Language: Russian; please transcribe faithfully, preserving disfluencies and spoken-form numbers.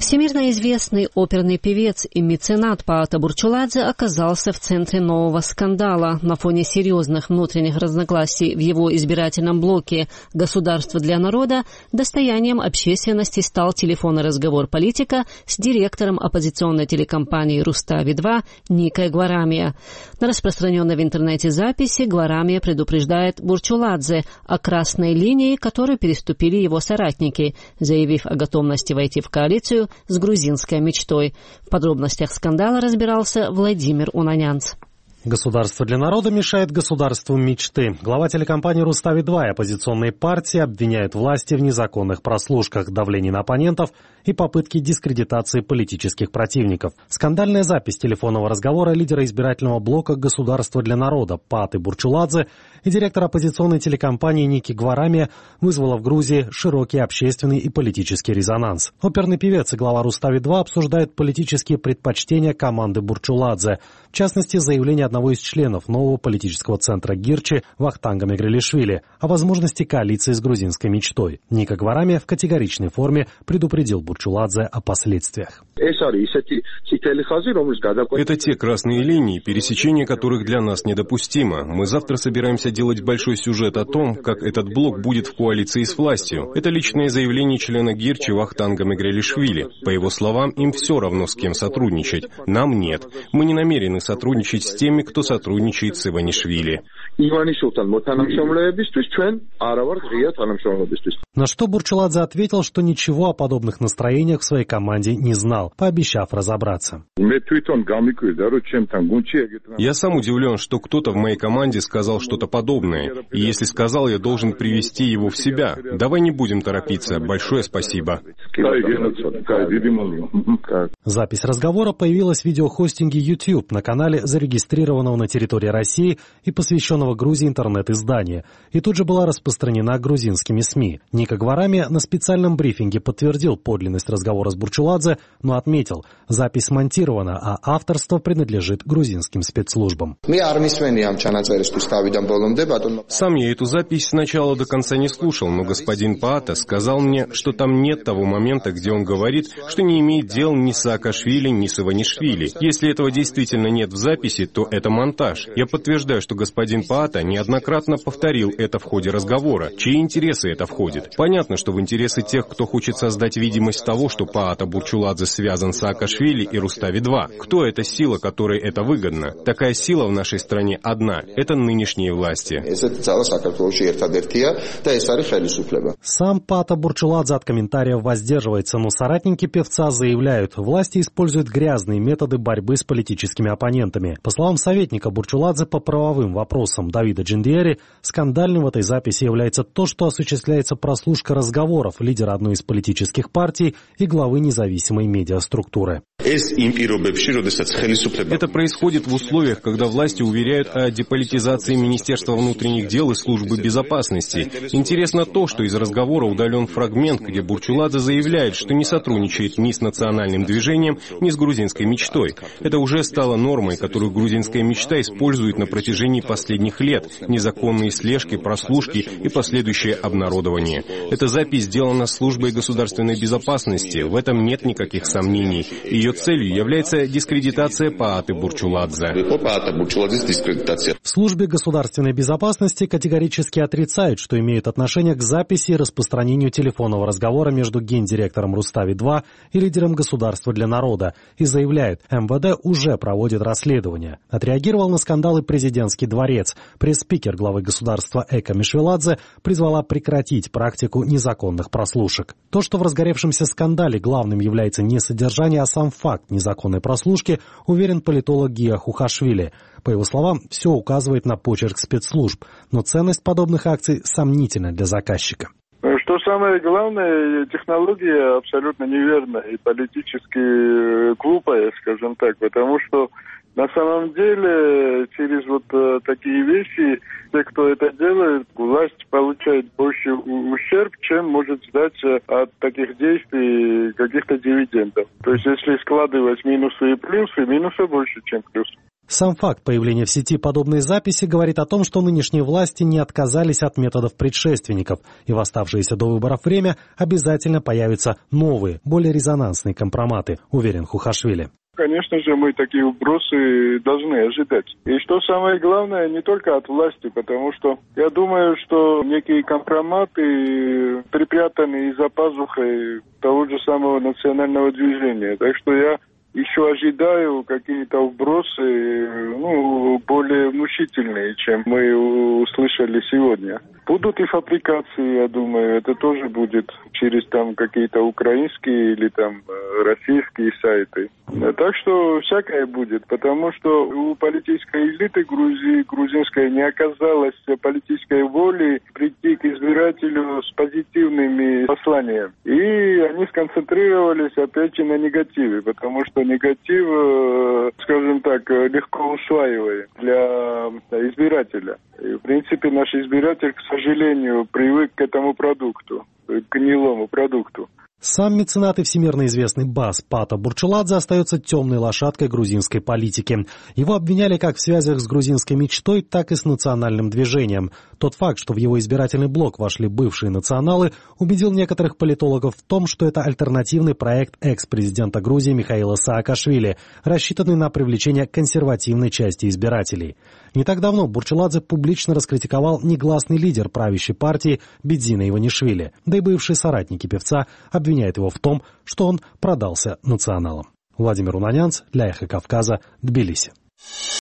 Всемирно известный оперный певец и меценат Паата Бурчуладзе оказался в центре нового скандала. На фоне серьезных внутренних разногласий в его избирательном блоке «Государство для народа» достоянием общественности стал телефонный разговор политика с директором оппозиционной телекомпании «Рустави-два» Никой Гварамия. На распространенной в интернете записи Гварамия предупреждает Бурчуладзе о красной линии, которую переступили его соратники, заявив о готовности войти в коалицию с грузинской мечтой. В подробностях скандала разбирался Владимир Унанянц. Государство для народа мешает государству мечты. Глава телекомпании «Рустави-два» и оппозиционные партии обвиняют власти в незаконных прослушках, давлении на оппонентов и попытке дискредитации политических противников. Скандальная запись телефонного разговора лидера избирательного блока «Государство для народа» Пааты Бурчуладзе и директора оппозиционной телекомпании Ники Гварамия вызвала в Грузии широкий общественный и политический резонанс. Оперный певец и глава «Рустави-два» обсуждают политические предпочтения команды Бурчуладзе, в частности, заявление одного из членов нового политического центра Гирчи Вахтанга Мегрелишвили о возможности коалиции с грузинской мечтой. Ника Гварамия в категоричной форме предупредил Бурчуладзе о последствиях. Это те красные линии, пересечение которых для нас недопустимо. Мы завтра собираемся делать большой сюжет о том, как этот блок будет в коалиции с властью. Это личное заявление члена Гирчи Вахтанга Мегрелишвили. По его словам, им все равно с кем сотрудничать. Нам нет. Мы не намерены сотрудничать с теми, кто сотрудничает с Иванишвили. На что Бурчуладзе ответил, что ничего о подобных настроениях в своей команде не знал, пообещав разобраться. Я сам удивлен, что кто-то в моей команде сказал что-то подобное. И если сказал, я должен привести его в себя. Давай не будем торопиться. Большое спасибо. Запись разговора появилась в видеохостинге YouTube на канале, зарегистрированного на территории России и посвященного Грузии интернет-издания, и тут же была распространена грузинскими СМИ. Ника Гварамия на специальном брифинге подтвердил подлинность разговора с Бурчуладзе, но отметил, запись смонтирована, а авторство принадлежит грузинским спецслужбам. Сам я эту запись с начала до конца не слушал, но господин Паата сказал мне, что там нет того момента, где он говорит, что не имеет дел ни с Саакашвили, ни с Иванишвили. Если этого действительно нет в записи, то это монтаж. Я подтверждаю, что господин Паата неоднократно повторил это в ходе разговора. Чьи интересы это входит? Понятно, что в интересы тех, кто хочет создать видимость того, что Паата Бурчуладзе связан с Саакашвили и Рустави-два. Кто эта сила, которой это выгодно? Такая сила в нашей стране одна. Это нынешние власти. Сам Паата Бурчуладзе от комментариев воздерживается, но соратники певца заявляют, власти используют грязные методы борьбы с политическими оппонентами. По словам советника Бурчуладзе по правовым вопросам Давида Джиндиери, скандальным в этой записи является то, что осуществляется прослушка разговоров лидера одной из политических партий и главы независимой медиаструктуры. Это происходит в условиях, когда власти уверяют о деполитизации Министерства внутренних дел и службы безопасности. Интересно то, что из разговора удален фрагмент, где Бурчуладзе заявляет, что не сотрудничает ни с национальным движением, ни с грузинской мечтой. Это уже стало нормой, которую грузинская мечта использует на протяжении последних лет. Незаконные слежки, прослушки и последующее обнародование. Эта запись сделана службой государственной безопасности. В этом нет никаких сомнений. Ее целью является дискредитация Пааты Бурчуладзе. В службе государственной безопасности категорически отрицают, что имеют отношение к записи и распространению телефонного разговора между гендиректором Рустави-два и лидером Государства для народа и заявляют, эм вэ дэ уже проводит расследование. Отреагировал на скандалы президентский дворец. Пресс-спикер главы государства Эка Мишвеладзе призвала прекратить практику незаконных прослушек. То, что в разгоревшемся скандале главным является не содержание, а сам факт незаконной прослушки, уверен политолог Гия Хухашвили. По его словам, все указывает на почерк спецслужб, но ценность подобных акций сомнительна для заказчика. Что самое главное, технология абсолютно неверная и политически глупая, скажем так, потому что на самом деле через вот такие вещи те, кто это делает, власть получает больше ущерб, чем может ждать от таких действий каких-то дивидендов. То есть если складывать минусы и плюсы, минусы больше, чем плюсы. Сам факт появления в сети подобной записи говорит о том, что нынешние власти не отказались от методов предшественников, и в оставшееся до выборов время обязательно появятся новые, более резонансные компроматы, уверен Хухашвили. Конечно же, мы такие вбросы должны ожидать. И что самое главное, не только от власти, потому что я думаю, что некие компроматы припрятаны за пазухой того же самого национального движения. Так что я еще ожидаю какие-то вбросы, ну, более внушительные, чем мы услышали сегодня. Будут и фабрикации, я думаю, это тоже будет через там какие-то украинские или там российские сайты. Так что всякое будет, потому что у политической элиты Грузии, грузинской, не оказалось политической воли прийти к избирателю с позитивными посланиями. И они сконцентрировались опять же на негативе, потому что негатив, скажем так, легко усваиваем для избирателя. И, в принципе, наш избиратель, к сожалению, привык к этому продукту, к гнилому продукту. Сам меценат и всемирно известный бас Пата Бурчуладзе остается темной лошадкой грузинской политики. Его обвиняли как в связях с грузинской мечтой, так и с национальным движением. Тот факт, что в его избирательный блок вошли бывшие националы, убедил некоторых политологов в том, что это альтернативный проект экс-президента Грузии Михаила Саакашвили, рассчитанный на привлечение консервативной части избирателей. Не так давно Бурчуладзе публично раскритиковал негласный лидер правящей партии Бидзина Иванишвили, да и бывшие соратники певца обвиняют его в том, что он продался националам. Владимир Унанянц для Эхо Кавказа, Тбилиси.